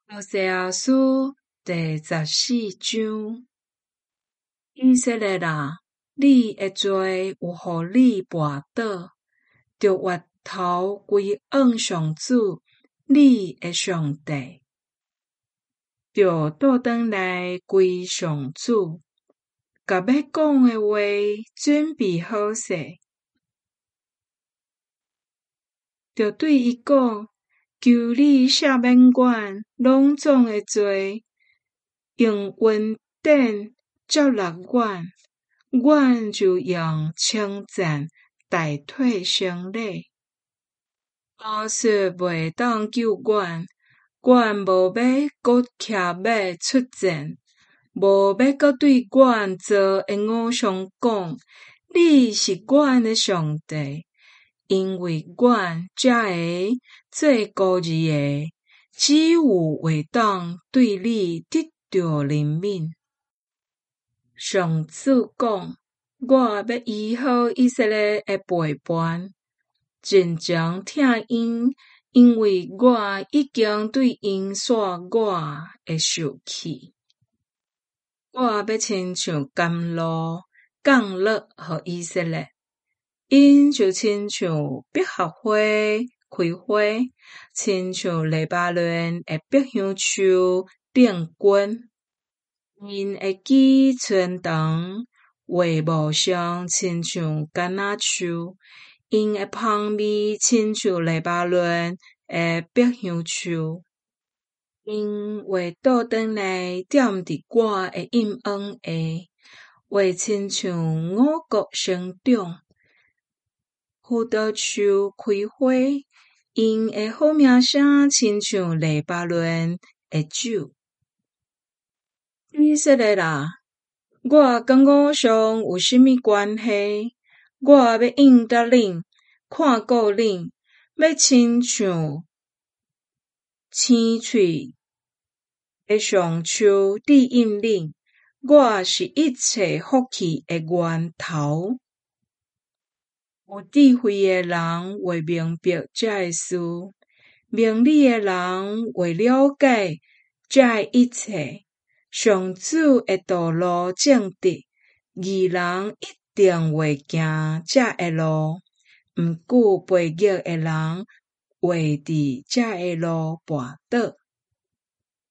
何西阿书第14章，以色列啊，你的罪有互你绊倒，就越头归向上主，你的上帝，就倒转来归上主，甲要讲的话准备好势，就对伊讲。求你赦免阮拢总的罪，用恩典接纳阮，阮就用称赞代替胜利。若是袂当救阮，阮无要搁徛尾出战，无要搁对阮做的偶像讲，你是阮的上帝。因为阮才会做孤儿的，只有会当对你得到怜悯。上主讲，我要医好以色列的背叛，真正疼因，因为我已经对因煞我的受气。我要亲像甘露降落予以色列。因就亲像百合花开花，亲像黎巴嫩的百香树顶根。因的枝伸长，话木上亲像橄榄树，因的香味亲像黎巴嫩的百香树。因话倒转来踮伫我的阴恩下，话亲像五谷生长。葡萄树开花，因的好名声亲像黎巴嫩的酒。以色列啊，我甲偶像有甚物关系？我要应答恁，看顾恁，要亲像青翠的上树庇应恁。我是一切福气的源头。有智慧的人会明白这个事，明理的人会了解这一切。上主的道路正直，义人一定会行这个路，毋过悖逆的人会伫这个路绊倒。